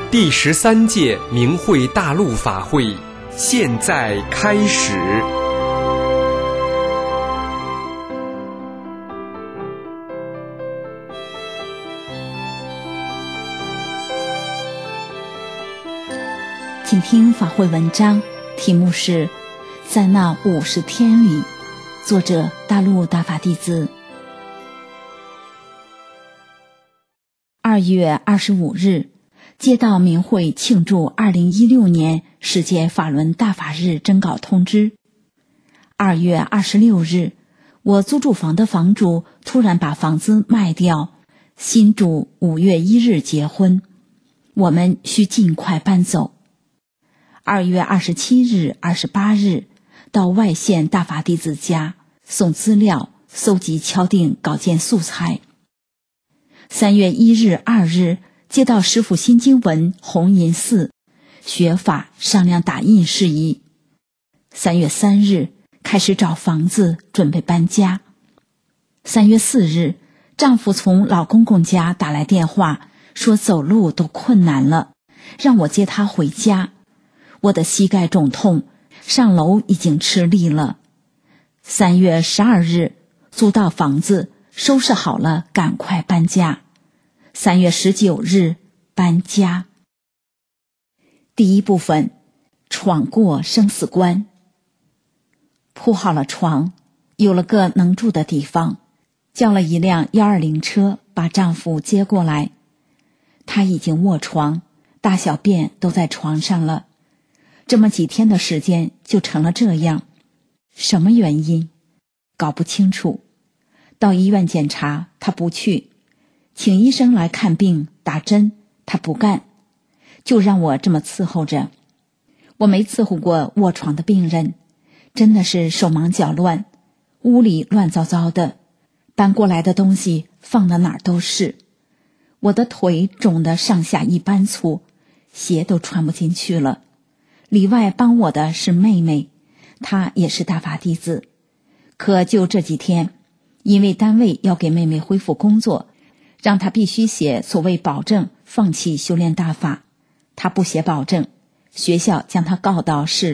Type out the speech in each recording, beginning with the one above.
第13届明慧大陆法会现在开始。 请听法会文章，题目是《在那50天里》，作者大陆大法弟子。2月25日，接到明慧庆祝2016年世界法轮大法日征稿通知。2月26日，我租住房的房主突然把房子卖掉，新主5月1日结婚，我们需尽快搬走。2月27日、28日，到外县大法弟子家送资料，搜集敲定稿件素材。3月1日、2日，接到师父心经文红银寺学法商量打印事宜。3月3日，开始找房子准备搬家。3月4日，丈夫从老公公家打来电话，说走路都困难了，让我接他回家。我的膝盖肿痛，上楼已经吃力了。3月12日，租到房子，收拾好了，赶快搬家。3月19日，搬家。第一部分，闯过生死关。铺好了床，有了个能住的地方，叫了一辆120车把丈夫接过来。他已经卧床，大小便都在床上了。这么几天的时间就成了这样，什么原因？搞不清楚。到医院检查，他不去；请医生来看病打针，他不干，就让我这么伺候着。我没伺候过卧床的病人，真的是手忙脚乱，屋里乱糟糟的，搬过来的东西放到哪儿都是。我的腿肿得上下一般粗，鞋都穿不进去了。里外帮我的是妹妹，她也是大法弟子。可就这几天，因为单位要给妹妹恢复工作，让她必须写所谓保证放弃修炼大法，她不写保证，学校将她告到市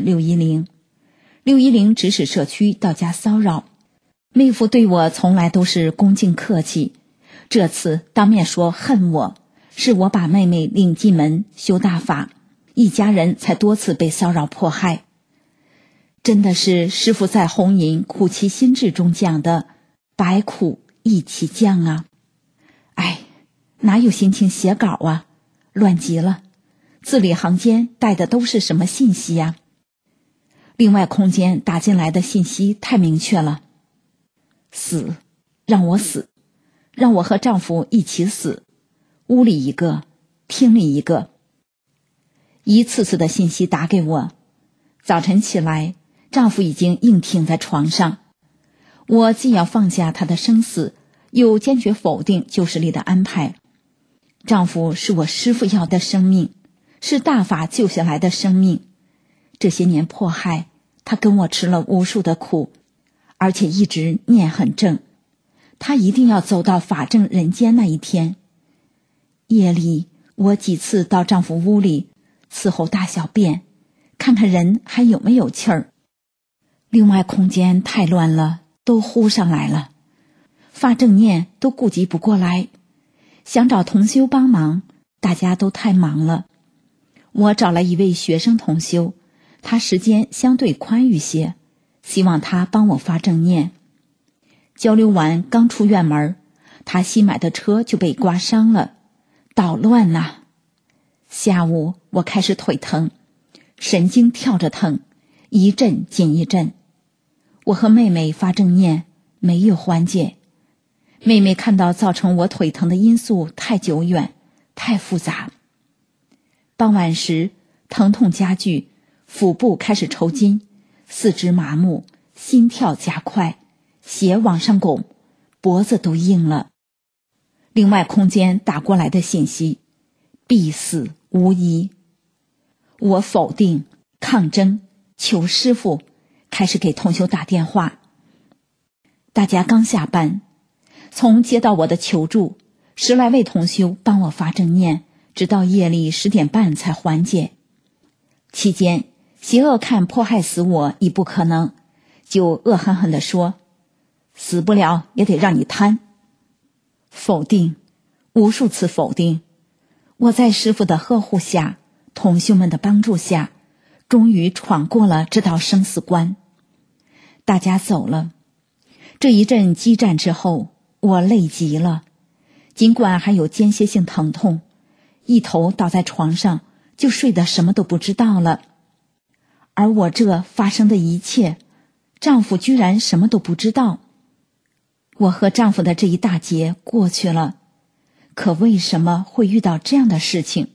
610指使社区到家骚扰。妹夫对我从来都是恭敬客气，这次当面说恨我，是我把妹妹领进门修大法，一家人才多次被骚扰迫害。真的是师父在红银苦其心志中讲的百苦一起降啊。哪有心情写稿啊，乱极了，字里行间带的都是什么信息啊？另外空间打进来的信息太明确了，死，让我死，让我和丈夫一起死，屋里一个，厅里一个，一次次的信息打给我。早晨起来，丈夫已经硬挺在床上，我既要放下他的生死，又坚决否定旧势力的安排。丈夫是我师父要的生命，是大法救下来的生命。这些年迫害，他跟我吃了无数的苦，而且一直念很正，他一定要走到法正人间那一天。夜里，我几次到丈夫屋里伺候大小便，看看人还有没有气儿。另外空间太乱了，都呼上来了，发正念都顾及不过来，想找同修帮忙，大家都太忙了。我找了一位学生同修，他时间相对宽裕些，希望他帮我发正念。交流完刚出院门，他新买的车就被刮伤了，捣乱呐。下午我开始腿疼，神经跳着疼，一阵紧一阵。我和妹妹发正念，没有缓解。妹妹看到造成我腿疼的因素太久远，太复杂。傍晚时，疼痛加剧，腹部开始抽筋，四肢麻木，心跳加快，血往上拱，脖子都硬了。另外空间打过来的信息，必死无疑。我否定、抗争、求师父，开始给同修打电话。大家刚下班，从接到我的求助，10来位同修帮我发正念， 直到夜里10点半才缓解。期间，邪恶看迫害死我已不可能，就恶狠狠地说，死不了也得让你贪。否定，无数次否定。我在师父的呵护下，同修们的帮助下，终于闯过了这道生死关。大家走了，这一阵激战之后，我累极了，尽管还有间歇性疼痛，一头倒在床上就睡得什么都不知道了。而我这发生的一切，丈夫居然什么都不知道。我和丈夫的这一大劫过去了，可为什么会遇到这样的事情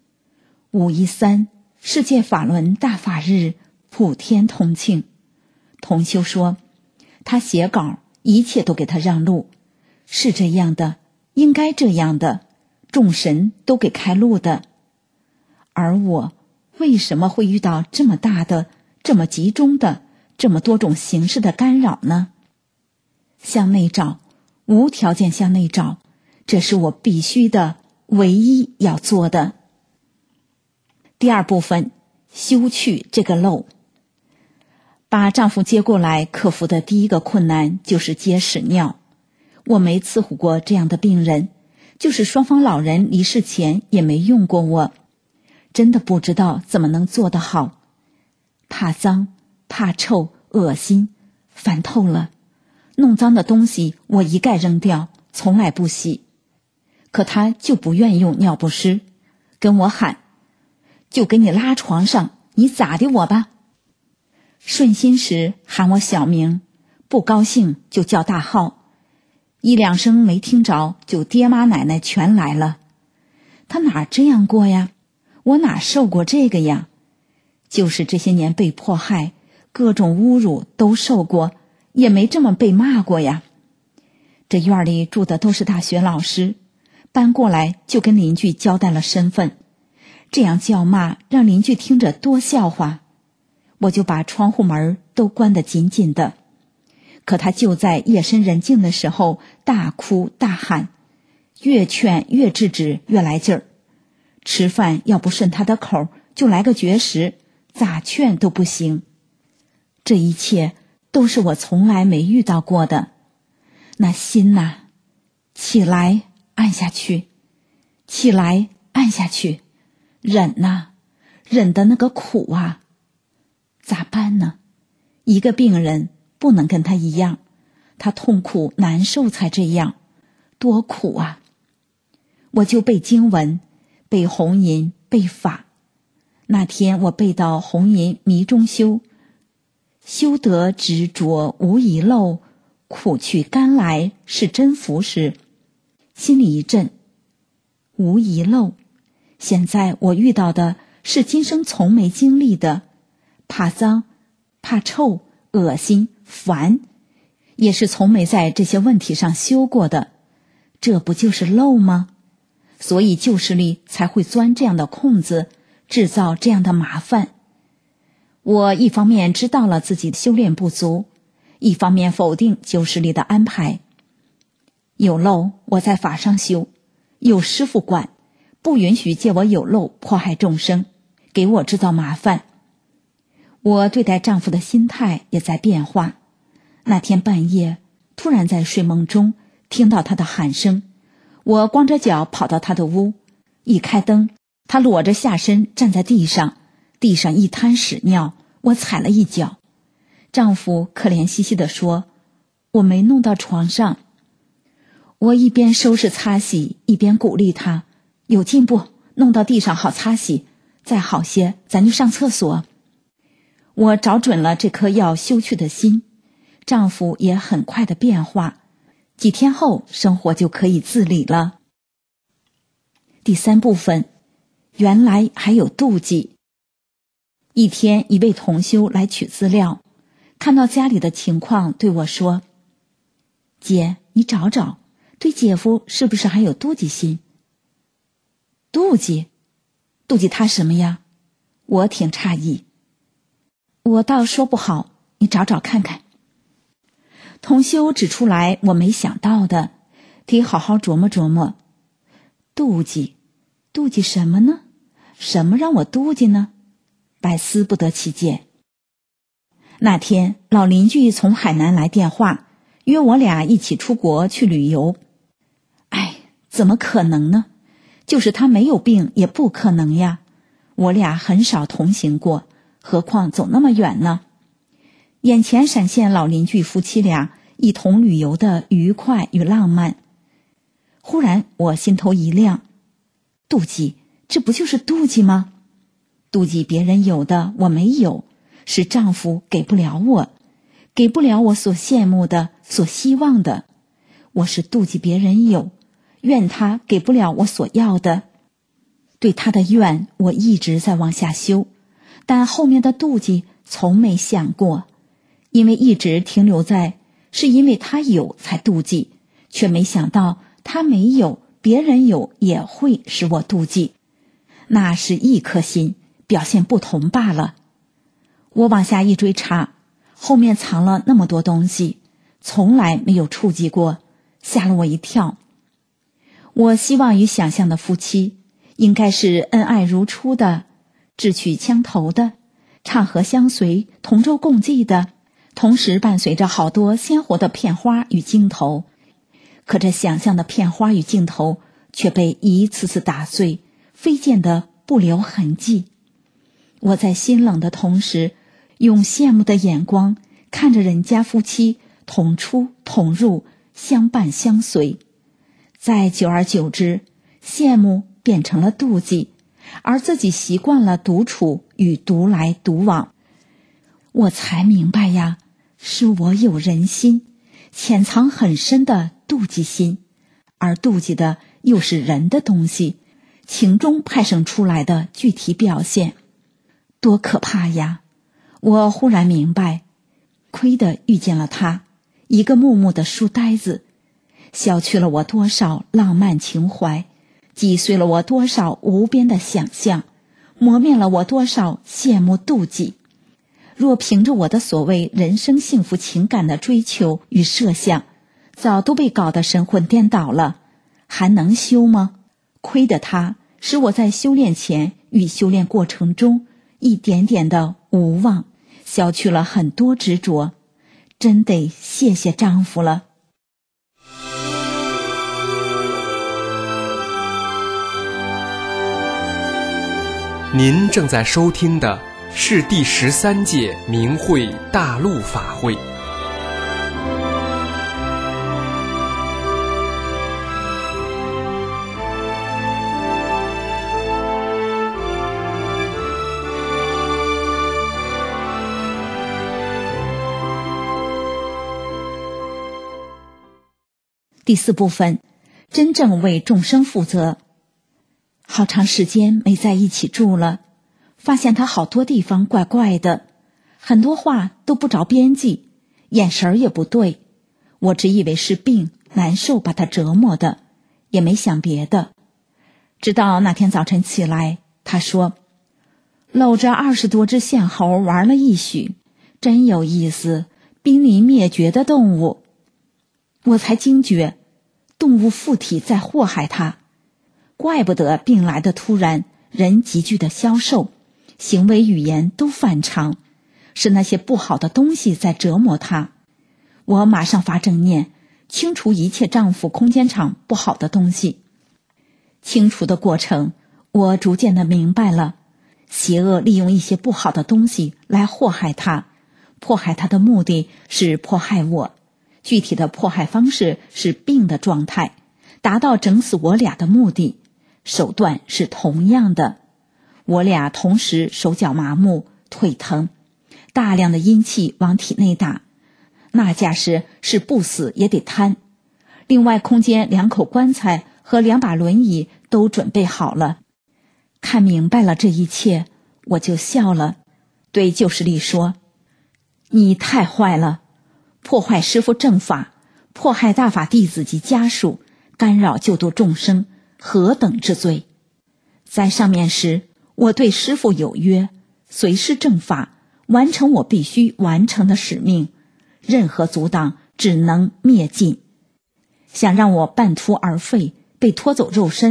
？513世界法轮大法日，普天同庆。同修说，他写稿，一切都给他让路，是这样的，应该这样的，众神都给开路的。而我为什么会遇到这么大的、这么集中的、这么多种形式的干扰呢？向内找，无条件向内找，这是我必须的、唯一要做的。第二部分，修去这个漏。把丈夫接过来，克服的第一个困难就是接屎尿。我没伺候过这样的病人，就是双方老人离世前也没用过我，真的不知道怎么能做得好。怕脏，怕臭，恶心，烦透了。弄脏的东西我一概扔掉，从来不洗。可他就不愿意用尿不湿，跟我喊，就给你拉床上，你咋的我吧。顺心时喊我小名，不高兴就叫大号，1-2声没听着，就爹妈奶奶全来了。他哪这样过呀？我哪受过这个呀？就是这些年被迫害，各种侮辱都受过，也没这么被骂过呀。这院里住的都是大学老师，搬过来就跟邻居交代了身份，这样叫骂让邻居听着多笑话。我就把窗户门都关得紧紧的，可他就在夜深人静的时候大哭大喊，越劝越制止，越来劲儿。吃饭要不顺他的口，就来个绝食，咋劝都不行。这一切都是我从来没遇到过的。那心呐，起来按下去，起来按下去，忍呐，忍的那个苦啊。咋办呢？一个病人不能跟他一样，他痛苦难受才这样，多苦啊。我就背经文，背红吟，背法。那天我背到红吟迷中修，修得执着无遗漏，苦去甘来是真福时，心里一震，无遗漏。现在我遇到的是今生从没经历的，怕脏，怕臭，恶心，烦，也是从没在这些问题上修过的，这不就是漏吗？所以旧势力才会钻这样的空子，制造这样的麻烦。我一方面知道了自己的修炼不足，一方面否定旧势力的安排。有漏我在法上修，有师父管，不允许借我有漏迫害众生，给我制造麻烦。我对待丈夫的心态也在变化。那天半夜，突然在睡梦中听到他的喊声，我光着脚跑到他的屋，一开灯，他裸着下身站在地上，地上一滩屎尿，我踩了一脚。丈夫可怜兮兮地说，我没弄到床上。我一边收拾擦洗，一边鼓励他，有进步，弄到地上好擦洗，再好些咱就上厕所。我找准了这颗要修去的心，丈夫也很快的变化，几天后生活就可以自理了。第三部分，原来还有妒忌。一天，一位同修来取资料，看到家里的情况对我说，姐，你找找，对姐夫是不是还有妒忌心？妒忌？妒忌他什么呀？我挺诧异。我倒说不好，你找找看看。同修指出来我没想到的，得好好琢磨琢磨。妒忌， 妒忌什么呢？什么让我妒忌呢？百思不得其解。那天老邻居从海南来电话，约我俩一起出国去旅游。怎么可能呢？就是他没有病也不可能呀。我俩很少同行过，何况走那么远呢？眼前闪现老邻居夫妻俩一同旅游的愉快与浪漫。忽然我心头一亮，妒忌，这不就是妒忌吗？妒忌别人有的我没有，是丈夫给不了我，给不了我所羡慕的，所希望的。我是妒忌别人有，怨他给不了我所要的。对他的怨我一直在往下修，但后面的妒忌从没想过，因为一直停留在是因为他有才妒忌，却没想到他没有，别人有也会使我妒忌。那是一颗心，表现不同罢了。我往下一追查，后面藏了那么多东西，从来没有触及过，吓了我一跳。我希望与想象的夫妻应该是恩爱如初的，志趣相投的，唱和相随，同舟共济的，同时伴随着好多鲜活的片花与镜头。可这想象的片花与镜头却被一次次打碎，飞溅得不留痕迹。我在心冷的同时，用羡慕的眼光看着人家夫妻同出同入，相伴相随。在久而久之，羡慕变成了妒忌，而自己习惯了独处与独来独往。我才明白呀，是我有人心，潜藏很深的妒忌心，而妒忌的又是人的东西，情中派生出来的具体表现。多可怕呀！我忽然明白，亏得遇见了他，一个木木的书呆子，消去了我多少浪漫情怀，击碎了我多少无边的想象，磨灭了我多少羡慕妒忌。若凭着我的所谓人生幸福情感的追求与设想，早都被搞得神魂颠倒了，还能修吗？亏得他使我在修炼前与修炼过程中一点点的无望，消去了很多执着，真得谢谢丈夫了。 您正在收听的是第13届明慧大陆法会。 第4部分，真正为众生负责。好长时间没在一起住了，发现他好多地方怪怪的，很多话都不着边际，眼神也不对。我只以为是病难受把他折磨的，也没想别的。直到那天早晨起来，他说搂着20多只线猴玩了一宿，真有意思，濒临灭绝的动物。我才惊觉，动物附体在祸害他，怪不得病来的突然，人急剧的消瘦，行为语言都反常，是那些不好的东西在折磨他。我马上发正念，清除一切丈夫空间场不好的东西。清除的过程，我逐渐的明白了，邪恶利用一些不好的东西来祸害他，迫害他的目的是迫害我，具体的迫害方式是病的状态，达到整死我俩的目的，手段是同样的。我俩同时手脚麻木，腿疼，大量的阴气往体内打，那架势是不死也得瘫。另外空间2口棺材和2把轮椅都准备好了。看明白了这一切，我就笑了，对旧势力说，你太坏了，破坏师父正法，迫害大法弟子及家属，干扰救度众生，何等之罪！在上面时，我对师父有约，随师正法，完成我必须完成的使命，任何阻挡只能灭尽。想让我半途而废，被拖走肉身，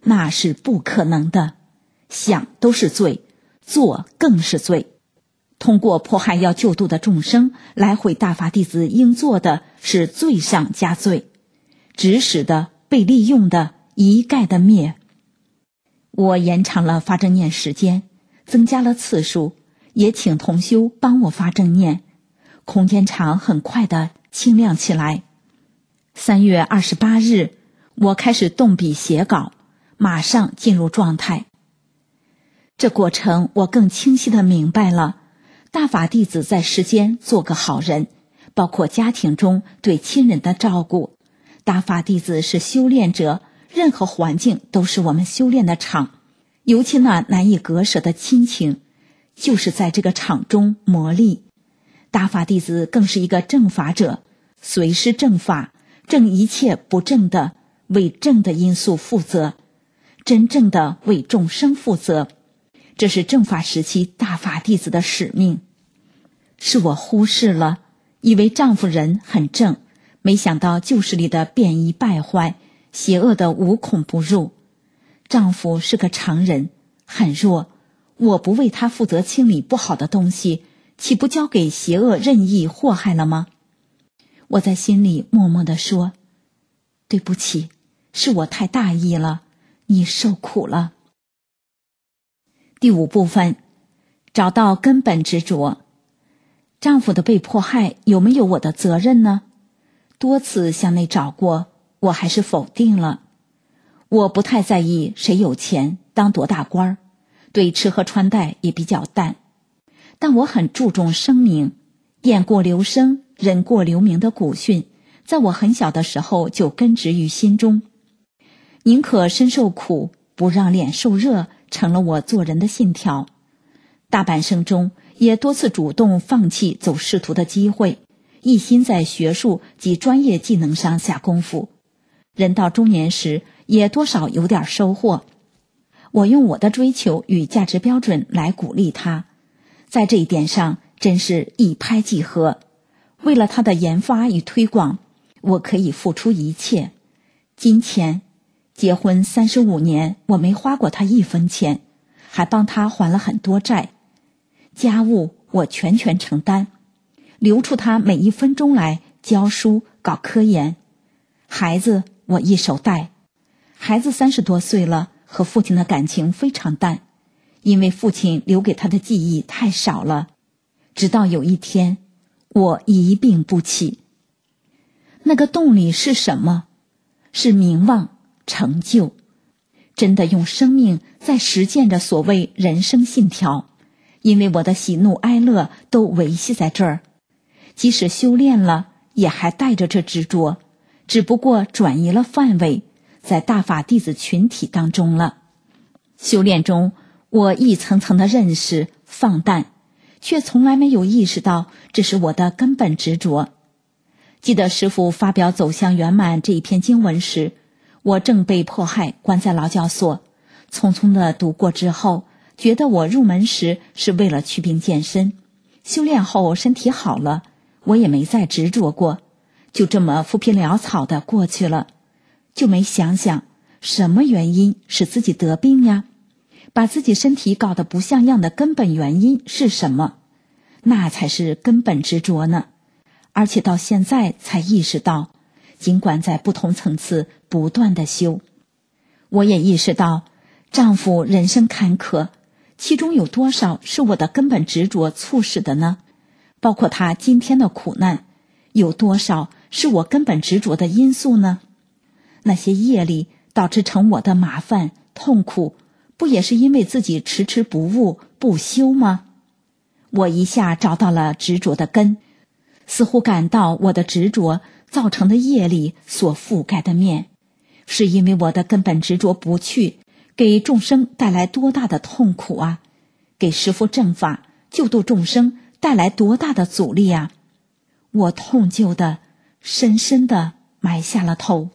那是不可能的。想都是罪，做更是罪。通过迫害要救度的众生来毁大法弟子应做的是罪上加罪，指使的被利用的一概的灭。我延长了发正念时间，增加了次数，也请同修帮我发正念，空间场很快的清亮起来。3月28日，我开始动笔写稿，马上进入状态。这过程我更清晰地明白了，大法弟子在世间做个好人，包括家庭中对亲人的照顾。大法弟子是修炼者，任何环境都是我们修炼的场，尤其那难以割舍的亲情，就是在这个场中磨砺。大法弟子更是一个正法者，随师正法，正一切不正的，为正的因素负责，真正的为众生负责。这是正法时期大法弟子的使命。是我忽视了，以为丈夫人很正，没想到旧势力的变异败坏，邪恶的无孔不入。丈夫是个常人，很弱，我不为他负责清理不好的东西，岂不交给邪恶任意祸害了吗？我在心里默默地说，对不起，是我太大意了，你受苦了。第5部分，找到根本执着。丈夫的被迫害有没有我的责任呢？多次向内找过，我还是否定了。我不太在意谁有钱当多大官，对吃喝穿戴也比较淡，但我很注重声名，雁过留声，人过留名的古训，在我很小的时候就根植于心中。宁可身受苦，不让脸受热，成了我做人的信条。大半生中也多次主动放弃走仕途的机会，一心在学术及专业技能上下功夫。人到中年时也多少有点收获。我用我的追求与价值标准来鼓励他，在这一点上真是一拍即合。为了他的研发与推广，我可以付出一切。金钱，结婚35年，我没花过他1分钱，还帮他还了很多债。家务我全权承担，留出他每1分钟来教书搞科研。孩子我一手带，孩子30多岁了，和父亲的感情非常淡，因为父亲留给他的记忆太少了。直到有一天，我一病不起。那个动力是什么？是名望、成就。真的用生命在实践着所谓人生信条，因为我的喜怒哀乐都维系在这儿。即使修炼了，也还带着这执着，只不过转移了范围，在大法弟子群体当中了。修炼中，我一层层的认识、放淡，却从来没有意识到这是我的根本执着。记得师父发表走向圆满这一篇经文时，我正被迫害关在劳教所，匆匆地读过之后，觉得我入门时是为了祛病健身，修炼后身体好了，我也没再执着过，就这么浮皮潦草地过去了，就没想想什么原因使自己得病呀？把自己身体搞得不像样的根本原因是什么？那才是根本执着呢。而且到现在才意识到，尽管在不同层次不断地修，我也意识到丈夫人生坎坷，其中有多少是我的根本执着促使的呢？包括他今天的苦难，有多少是我根本执着的因素呢？那些业力导致成我的麻烦、痛苦，不也是因为自己迟迟不悟、不修吗？我一下找到了执着的根，似乎感到我的执着造成的业力所覆盖的面，是因为我的根本执着不去，给众生带来多大的痛苦啊！给师父正法、救度众生带来多大的阻力啊！我痛疚的深深地埋下了头。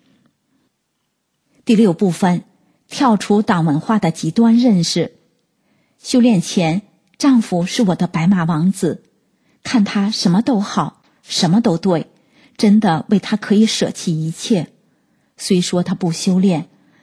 第6部分，跳出党文化的极端认识。修炼前，丈夫是我的白马王子，看他什么都好，什么都对，真的为他可以舍弃一切。虽说他不修炼，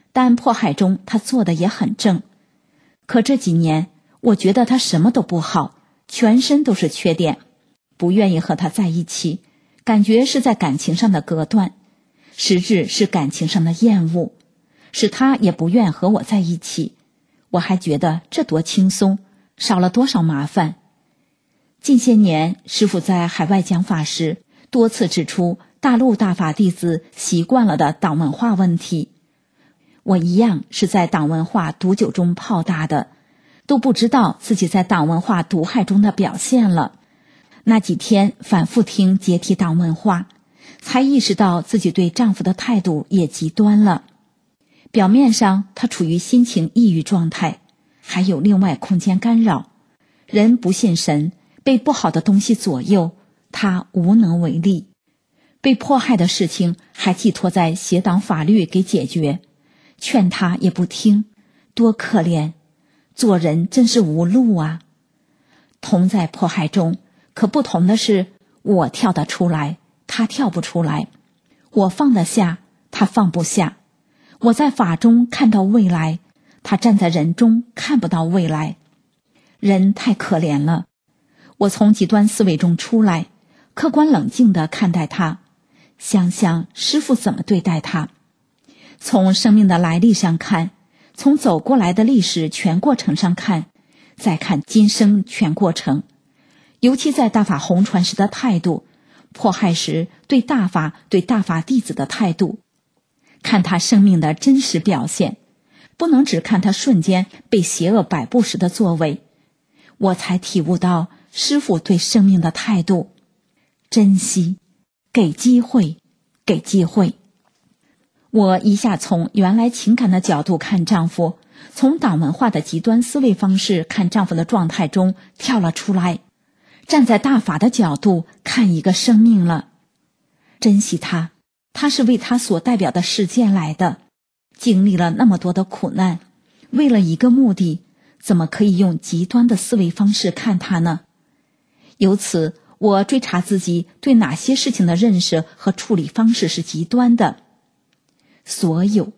但迫害中他做的也很正。可这几年，我觉得他什么都不好，全身都是缺点，不愿意和他在一起，感觉是在感情上的隔断，实质是感情上的厌恶，使他也不愿和我在一起。我还觉得这多轻松，少了多少麻烦。近些年，师父在海外讲法时，多次指出大陆大法弟子习惯了的党文化问题。我一样是在党文化毒酒中泡大的，都不知道自己在党文化毒害中的表现了。那几天反复听解体党文化，才意识到自己对丈夫的态度也极端了。表面上他处于心情抑郁状态，还有另外空间干扰，人不信神，被不好的东西左右，他无能为力。被迫害的事情还寄托在邪党法律给解决，劝他也不听，多可怜，做人真是无路啊。同在迫害中，可不同的是，我跳得出来，他跳不出来；我放得下，他放不下；我在法中看到未来，他站在人中看不到未来。人太可怜了。我从极端思维中出来，客观冷静地看待他，想想师父怎么对待他。从生命的来历上看，从走过来的历史全过程上看，再看今生全过程，尤其在大法弘传时的态度，迫害时对大法弟子的态度，看他生命的真实表现，不能只看他瞬间被邪恶摆布时的作为。我才体悟到师父对生命的态度，珍惜，给机会，给机会。我一下从原来情感的角度看丈夫，从党文化的极端思维方式看丈夫的状态中跳了出来，站在大法的角度看一个生命了。珍惜他，他是为他所代表的世界来的，经历了那么多的苦难，为了一个目的，怎么可以用极端的思维方式看他呢？由此，我追查自己对哪些事情的认识和处理方式是极端的。所有，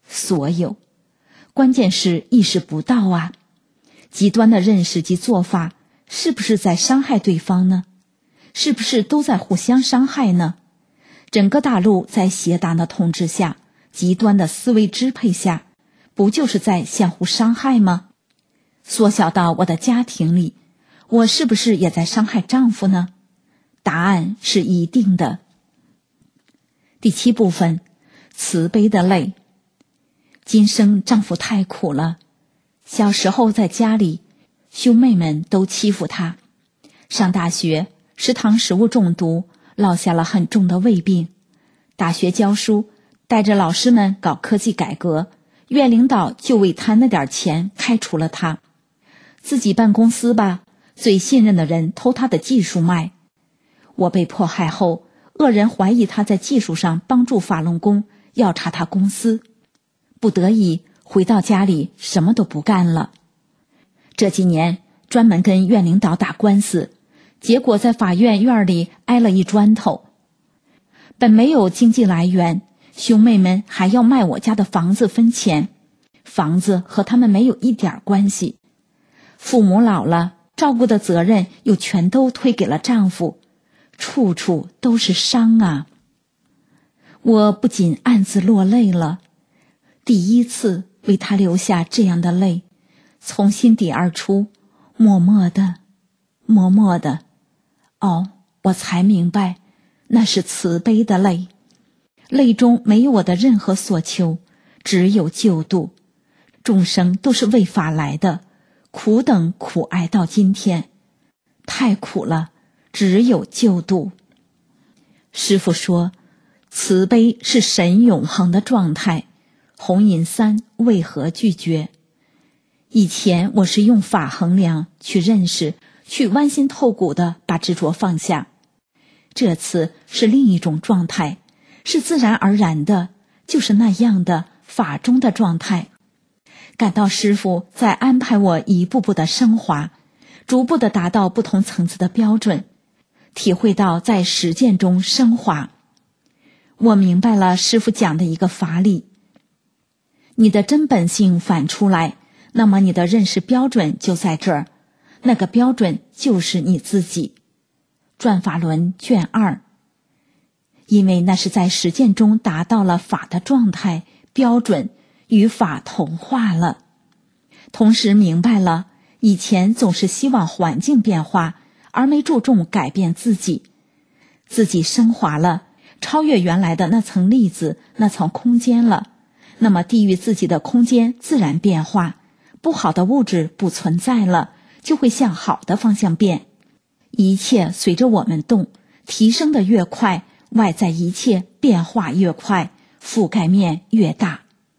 关键是意识不到啊！极端的认识及做法，是不是在伤害对方呢？是不是都在互相伤害呢？整个大陆在邪党的统治下，极端的思维支配下，不就是在相互伤害吗？缩小到我的家庭里，我是不是也在伤害丈夫呢？答案是一定的。第7部分，慈悲的泪。今生丈夫太苦了，小时候在家里，兄妹们都欺负他，上大学，食堂食物中毒，落下了很重的胃病。大学教书，带着老师们搞科技改革，院领导就为贪那点钱开除了他。自己办公司吧，最信任的人偷他的技术卖。我被迫害后，恶人怀疑他在技术上帮助法轮功，要查他公司。不得已回到家里，什么都不干了。这几年专门跟院领导打官司，结果在法院院里挨了一砖头。本没有经济来源，兄妹们还要卖我家的房子分钱，房子和他们没有一点关系。父母老了，照顾的责任又全都推给了丈夫，处处都是伤啊！我不仅暗自落泪了，第一次为他流下这样的泪，从心底而出，默默的。哦，我才明白，那是慈悲的泪，泪中没有我的任何所求，只有救度。众生都是为法来的，苦等苦挨到今天，太苦了，只有救度。师父说，慈悲是神永恒的状态，红银三为何拒绝？以前我是用法衡量，去认识，去剜心透骨地把执着放下。这次是另一种状态，是自然而然的，就是那样的法中的状态。感到师父在安排我一步步的升华，逐步地达到不同层次的标准，体会到在实践中升华。我明白了师父讲的一个法理， 你的真本性反出来，那么你的认识标准就在这儿，那个标准就是你自己。转法轮卷2。因为那是在实践中达到了法的状态，标准与法同化了，同时明白了以前总是希望环境变化，而没注重改变自己。自己升华了，超越原来的那层粒子，那层空间了，那么低于自己的空间自然变化，不好的物质不存在了，就会向好的方向变。一切随着我们动，提升的越快，外在一切变化越快，覆盖面越大。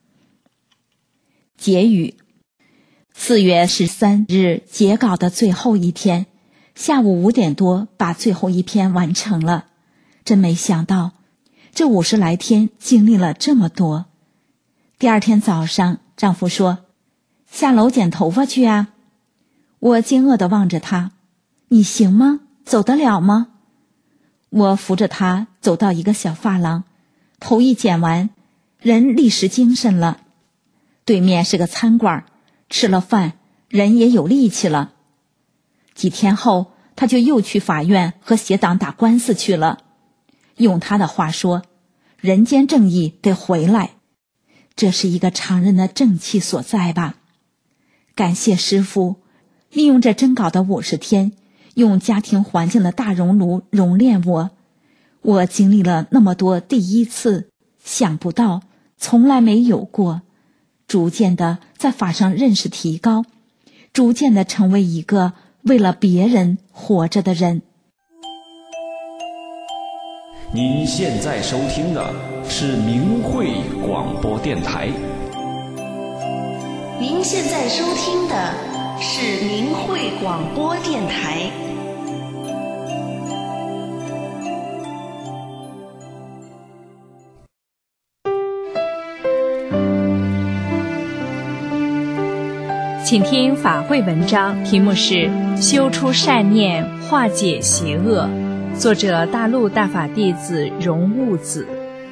结语：4月13日截稿的最后一天，下午5点多把最后一篇完成了。真没想到，这50来天经历了这么多。第二天早上，丈夫说：“下楼剪头发去啊。”我惊愕地望着他：“你行吗？走得了吗？”我扶着他走到一个小发廊，头一剪完，人立时精神了。对面是个餐馆，吃了饭，人也有力气了。几天后，他就又去法院和邪党打官司去了。用他的话说，人间正义得回来，这是一个常人的正气所在吧。感谢师父，利用这真稿的50天，用家庭环境的大熔炉熔炼我。我经历了那么多第一次，想不到，从来没有过，逐渐的在法上认识提高，逐渐的成为一个为了别人活着的人。 您现在收听的是明慧广播电台。 您现在收听的是明慧广播电台。 请听法会文章，题目是修出善念，化解邪恶，作者大陆大法弟子荣悟子。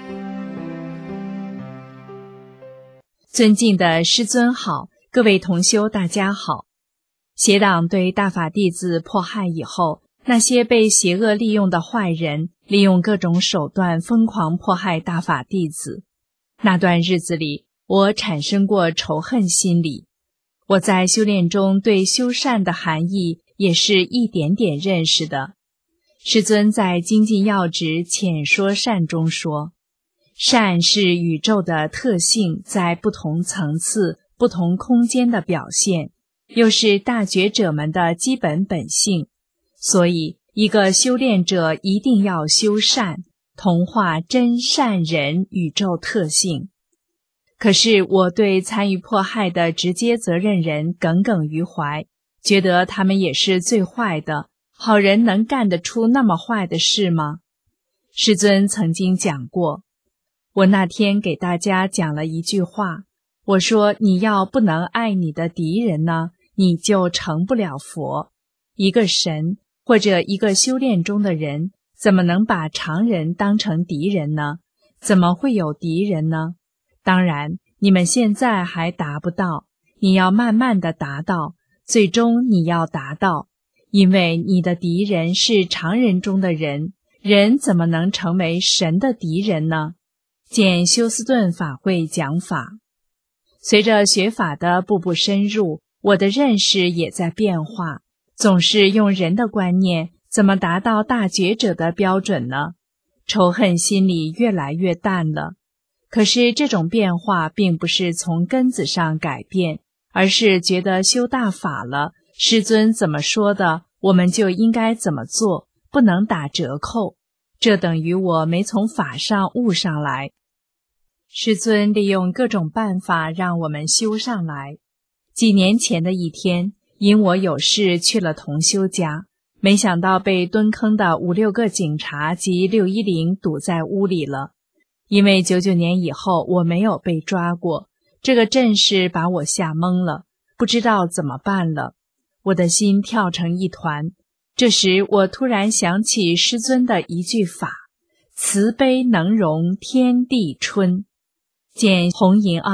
尊敬的师尊好，各位同修大家好。邪党对大法弟子迫害以后，那些被邪恶利用的坏人，利用各种手段疯狂迫害大法弟子。那段日子里，我产生过仇恨心理。我在修炼中对修善的含义也是一点点认识的。师尊在精进要旨浅说善中说，善是宇宙的特性在不同层次、不同空间的表现，又是大觉者们的基本本性。所以，一个修炼者一定要修善，同化真善人宇宙特性。可是我对参与迫害的直接责任人耿耿于怀，觉得他们也是最坏的，好人能干得出那么坏的事吗？师尊曾经讲过，我那天给大家讲了一句话，我说你要不能爱你的敌人呢，你就成不了佛。一个神或者一个修炼中的人，怎么能把常人当成敌人呢？怎么会有敌人呢？当然，你们现在还达不到，你要慢慢的达到，最终你要达到，因为你的敌人是常人中的人，人怎么能成为神的敌人呢？见休斯顿法会讲法。随着学法的步步深入，我的认识也在变化，总是用人的观念，怎么达到大觉者的标准呢？仇恨心理越来越淡了。可是这种变化并不是从根子上改变，而是觉得修大法了，师尊怎么说的，我们就应该怎么做，不能打折扣。这等于我没从法上悟上来。师尊利用各种办法让我们修上来。几年前的一天，因我有事去了同修家，没想到被蹲坑的5、6个警察及610堵在屋里了。因为99年以后我没有被抓过，这个阵势把我吓懵了，不知道怎么办了。我的心跳成一团。这时我突然想起师尊的一句法：慈悲能容天地春。见红银2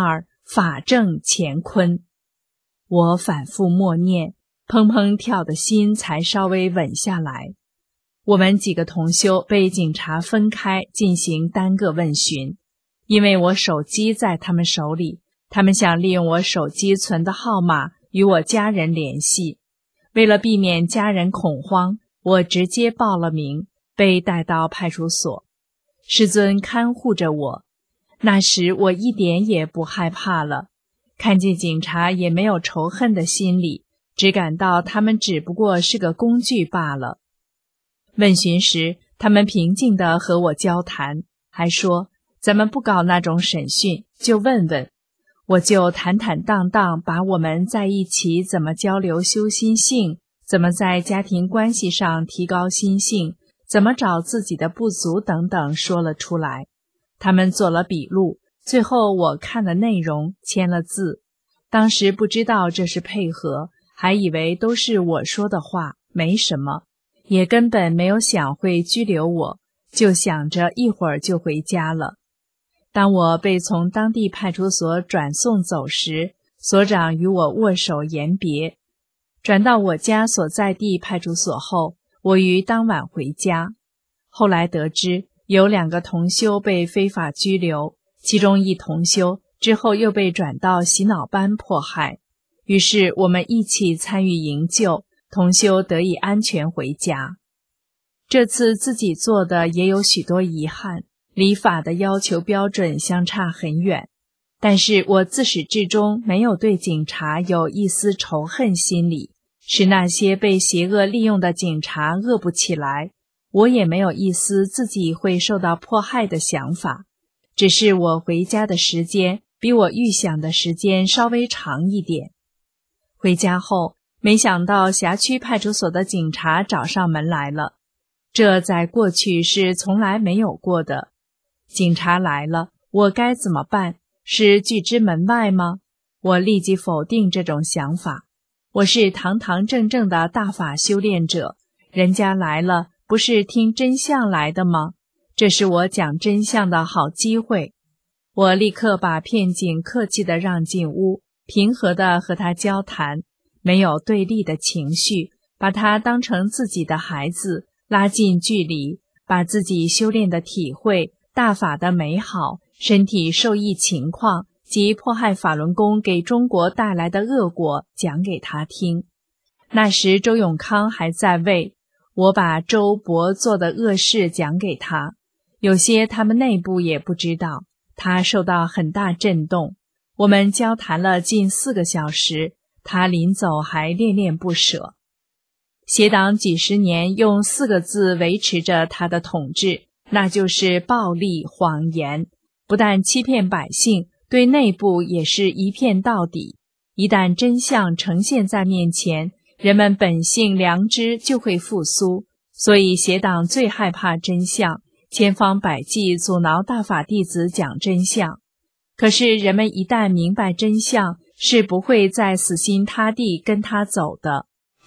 法正乾坤。我反复默念，砰砰跳的心才稍微稳下来。我们几个同修被警察分开进行单个问询，因为我手机在他们手里，他们想利用我手机存的号码与我家人联系。为了避免家人恐慌，我直接报了名，被带到派出所。师尊看护着我，那时我一点也不害怕了，看见警察也没有仇恨的心理，只感到他们只不过是个工具罢了。问询时，他们平静地和我交谈，还说咱们不搞那种审讯，就问问。我就坦坦荡荡把我们在一起怎么交流修心性，怎么在家庭关系上提高心性，怎么找自己的不足等等说了出来。他们做了笔录，最后我看了内容，签了字。当时不知道这是配合，还以为都是我说的话，没什么，也根本没有想会拘留我，就想着一会儿就回家了。当我被从当地派出所转送走时，所长与我握手言别。转到我家所在地派出所后，我于当晚回家。后来得知有2个同修被非法拘留，其中一同修之后又被转到洗脑班迫害，于是我们一起参与营救，同修得以安全回家。这次自己做的也有许多遗憾，离法的要求标准相差很远，但是我自始至终没有对警察有一丝仇恨心理，使那些被邪恶利用的警察恶不起来，我也没有一丝自己会受到迫害的想法，只是我回家的时间比我预想的时间稍微长一点。回家后，没想到辖区派出所的警察找上门来了，这在过去是从来没有过的。警察来了，我该怎么办？是拒之门外吗？我立即否定这种想法。我是堂堂正正的大法修炼者，人家来了，不是听真相来的吗？这是我讲真相的好机会。我立刻把骗警客气地让进屋，平和地和他交谈，没有对立的情绪，把他当成自己的孩子，拉近距离，把自己修炼的体会、大法的美好、身体受益情况及迫害法轮功给中国带来的恶果讲给他听。那时周永康还在位，我把周勃做的恶事讲给他，有些他们内部也不知道，他受到很大震动。我们交谈了近4个小时，他临走还恋恋不舍。邪党几十年用4个字维持着他的统治，那就是暴力谎言，不但欺骗百姓，对内部也是一骗到底。一旦真相呈现在面前，人们本性良知就会复苏，所以邪党最害怕真相，千方百计阻挠大法弟子讲真相。可是人们一旦明白真相，是不会再死心塌地跟他走的。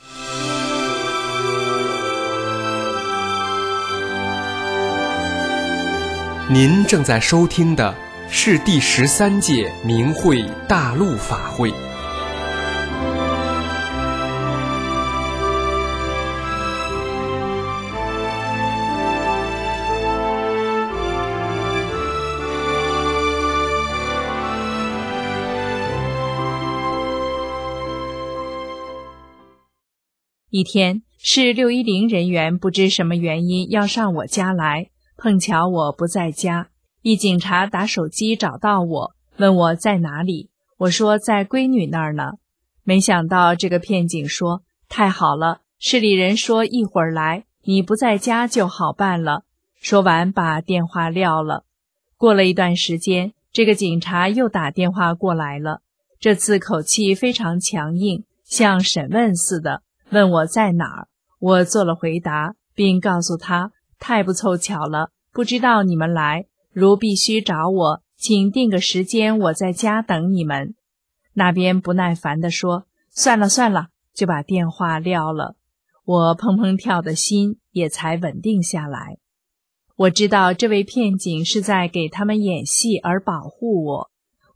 您正在收听的是第13届明慧大陆法会。 一天，市610人员不知什么原因要上我家来，碰巧我不在家，一警察打手机找到我，问我在哪里，我说在闺女那儿呢。没想到这个骗警说，太好了，市里人说一会儿来，你不在家就好办了。说完把电话撂了。过了一段时间，这个警察又打电话过来了，这次口气非常强硬，像审问似的，问我在哪儿。我做了回答，并告诉他，太不凑巧了，不知道你们来，如必须找我，请定个时间，我在家等你们。那边不耐烦地说，算了算了，就把电话撂了。我砰砰跳的心也才稳定下来。我知道这位骗警是在给他们演戏而保护我。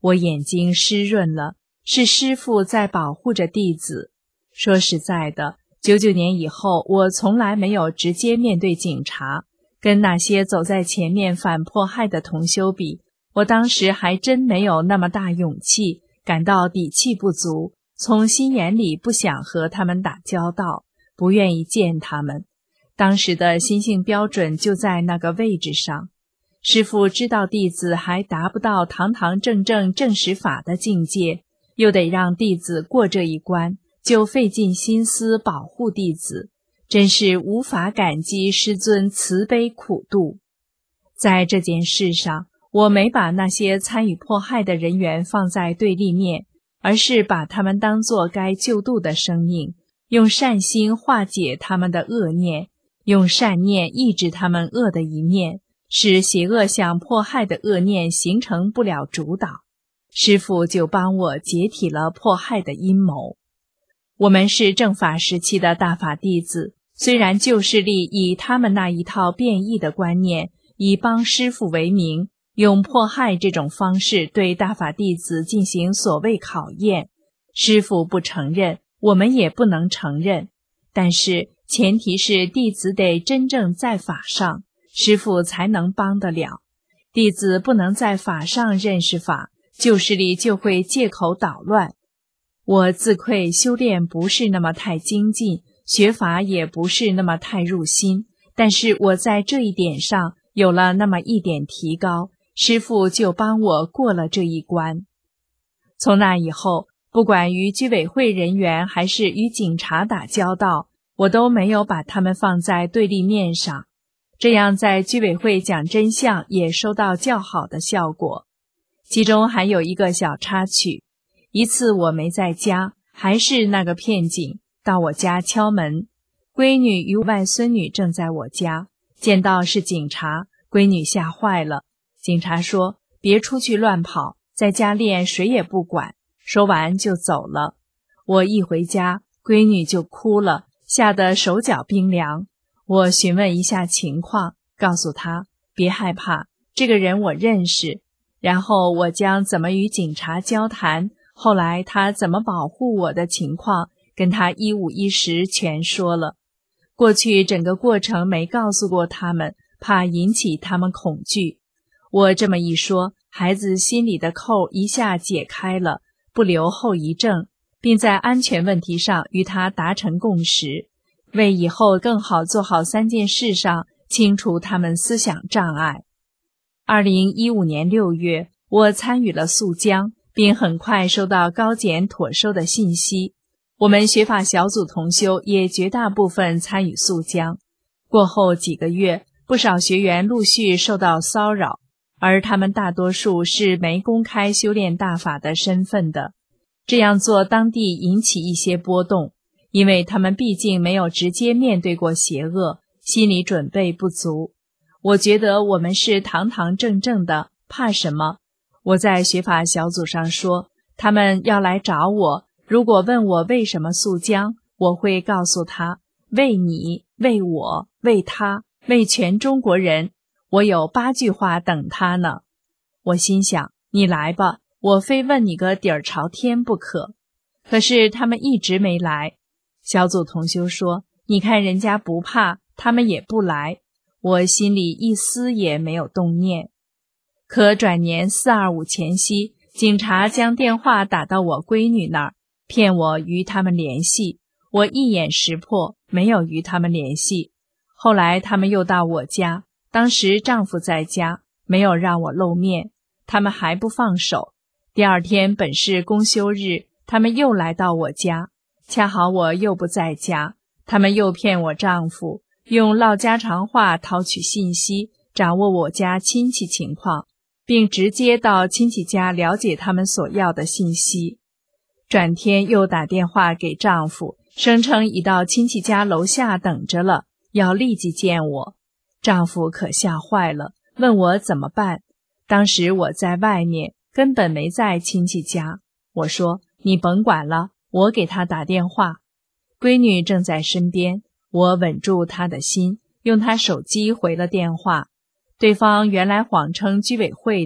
我眼睛湿润了，是师父在保护着弟子。说实在的，99年以后，我从来没有直接面对警察，跟那些走在前面反迫害的同修比，我当时还真没有那么大勇气，感到底气不足，从心眼里不想和他们打交道，不愿意见他们。当时的心性标准就在那个位置上。师父知道弟子还达不到堂堂正正证实法的境界，又得让弟子过这一关，就费尽心思保护弟子，真是无法感激师尊慈悲苦度。在这件事上，我没把那些参与迫害的人员放在对立面，而是把他们当作该救度的生命，用善心化解他们的恶念，用善念抑制他们恶的一面，使邪恶想迫害的恶念形成不了主导。师父就帮我解体了迫害的阴谋。我们是正法时期的大法弟子，虽然旧势力以他们那一套变异的观念，以帮师父为名，用迫害这种方式对大法弟子进行所谓考验，师父不承认，我们也不能承认。但是前提是弟子得真正在法上，师父才能帮得了。弟子不能在法上认识法，旧势力就会借口捣乱。我自愧修炼不是那么太精进，学法也不是那么太入心，但是我在这一点上有了那么一点提高，师父就帮我过了这一关。从那以后，不管与居委会人员还是与警察打交道，我都没有把他们放在对立面上，这样在居委会讲真相也收到较好的效果。其中还有一个小插曲，一次我没在家，还是那个骗警到我家敲门，闺女与外孙女正在我家，见到是警察，闺女吓坏了。警察说别出去乱跑，在家练谁也不管，说完就走了。我一回家，闺女就哭了，吓得手脚冰凉。我询问一下情况，告诉她别害怕，这个人我认识，然后我将怎么与警察交谈，后来他怎么保护我的情况，跟他一五一十全说了。过去整个过程没告诉过他们，怕引起他们恐惧。我这么一说，孩子心里的扣一下解开了，不留后遗症，并在安全问题上与他达成共识，为以后更好做好3件事上清除他们思想障碍。2015年6月，我参与了肃江，并很快收到高检妥收的信息。我们学法小组同修也绝大部分参与肃江。过后几个月，不少学员陆续受到骚扰，而他们大多数是没公开修炼大法的身份的。这样做当地引起一些波动，因为他们毕竟没有直接面对过邪恶，心理准备不足。我觉得我们是堂堂正正的，怕什么？我在学法小组上说，他们要来找我，如果问我为什么肃江，我会告诉他，为你，为我，为他，为全中国人，我有8句话等他呢。我心想，你来吧，我非问你个底儿朝天不可。可是他们一直没来。小组同修说，你看人家不怕，他们也不来。我心里一丝也没有动念。可转年425前夕，警察将电话打到我闺女那儿，骗我与他们联系。我一眼识破，没有与他们联系。后来他们又到我家，当时丈夫在家，没有让我露面，他们还不放手。第2天本是公休日，他们又来到我家，恰好我又不在家，他们又骗我丈夫，用唠家常话掏取信息，掌握我家亲戚情况，并直接到亲戚家了解他们所要的信息。转天又打电话给丈夫，声称已到亲戚家楼下等着了，要立即见我。丈夫可吓坏了，问我怎么办。当时我在外面，根本没在亲戚家。我说，你甭管了，我给他打电话。闺女正在身边，我稳住她的心，用她手机回了电话。对方原来谎称居委会的，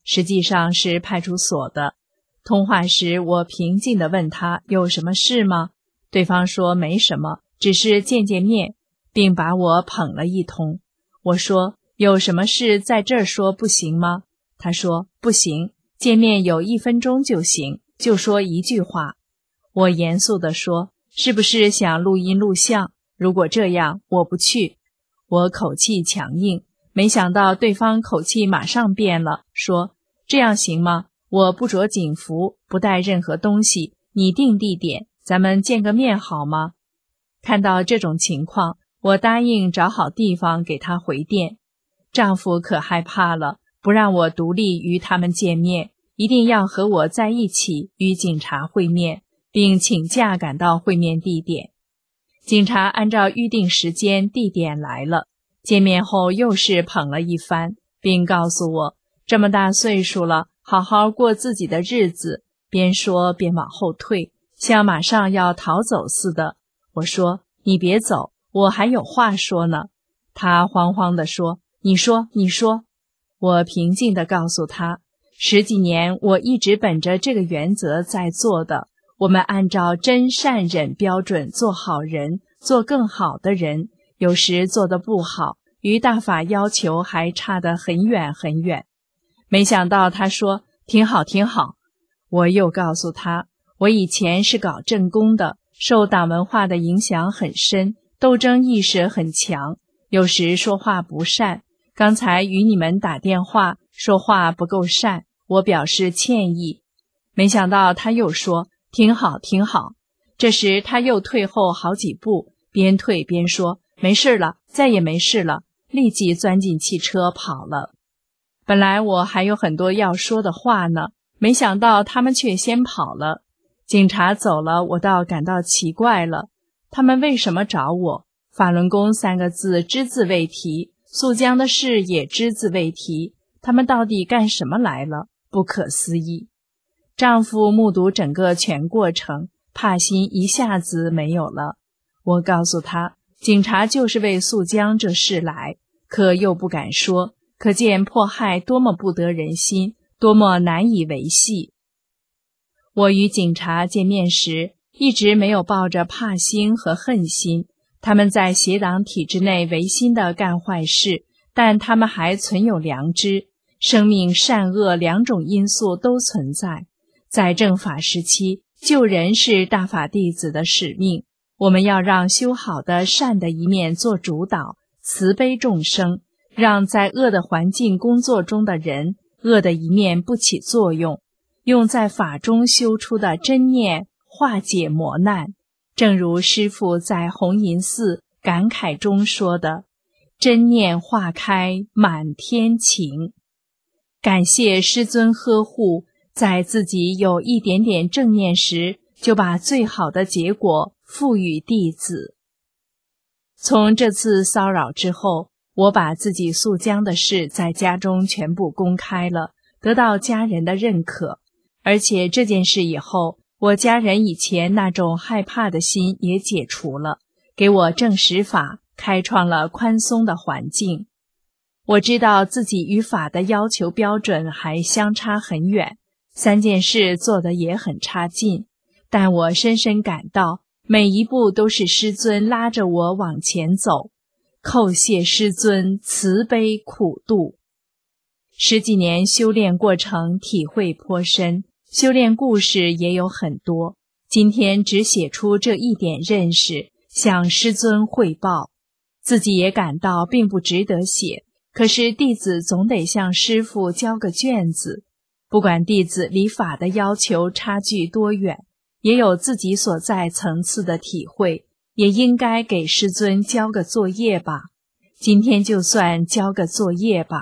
实际上是派出所的。通话时，我平静地问他有什么事吗？对方说没什么，只是见见面，并把我捧了一通。我说有什么事在这儿说不行吗？他说不行，见面有1分钟就行，就说一句话。我严肃地说，是不是想录音录像？如果这样，我不去。我口气强硬，没想到对方口气马上变了，说这样行吗？我不着警服，不带任何东西，你定地点，咱们见个面好吗？看到这种情况，我答应找好地方给他回电。丈夫可害怕了，不让我独立与他们见面，一定要和我在一起与警察会面，并请假赶到会面地点。警察按照预定时间地点来了，见面后又是捧了一番，并告诉我这么大岁数了，好好过自己的日子，边说边往后退，像马上要逃走似的。我说你别走，我还有话说呢。他慌慌地说你说。我平静地告诉他，10几年我一直本着这个原则在做的，我们按照真善忍标准做好人，做更好的人，有时做得不好，与大法要求还差得很远很远。没想到他说挺好挺好。我又告诉他，我以前是搞政工的，受党文化的影响很深，斗争意识很强，有时说话不善，刚才与你们打电话说话不够善，我表示歉意。没想到他又说挺好挺好。这时他又退后好几步，边退边说没事了，再也没事了，立即钻进汽车跑了。本来我还有很多要说的话呢，没想到他们却先跑了。警察走了，我倒感到奇怪了，他们为什么找我？法轮功3个字只字未提，肃江的事也只字未提，他们到底干什么来了？不可思议。丈夫目睹整个全过程，怕心一下子没有了。我告诉他，警察就是为肃江这事来，可又不敢说，可见迫害多么不得人心，多么难以维系。我与警察见面时，一直没有抱着怕心和恨心，他们在邪党体制内违心的干坏事，但他们还存有良知，生命善恶2种因素都存在。在正法时期，救人是大法弟子的使命，我们要让修好的善的一面做主导，慈悲众生，让在恶的环境工作中的人，恶的一面不起作用，用在法中修出的真念化解磨难。正如师父在红银寺感慨中说的，真念化开满天晴。感谢师尊呵护，在自己有一点点正念时，就把最好的结果赋予弟子。从这次骚扰之后，我把自己肃江的事在家中全部公开了，得到家人的认可。而且这件事以后，我家人以前那种害怕的心也解除了，给我正实法开创了宽松的环境。我知道自己与法的要求标准还相差很远，3件事做得也很差劲，但我深深感到每一步都是师尊拉着我往前走，叩谢师尊慈悲苦度。10几年修炼过程体会颇深，修炼故事也有很多，今天只写出这一点认识，向师尊汇报。自己也感到并不值得写，可是弟子总得向师父交个卷子。不管弟子离法的要求差距多远，也有自己所在层次的体会，也应该给师尊交个作业吧。今天就算交个作业吧。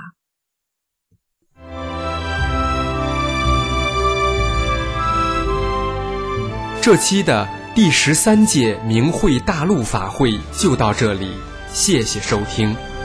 这期的第13届明慧大陆法会就到这里，谢谢收听。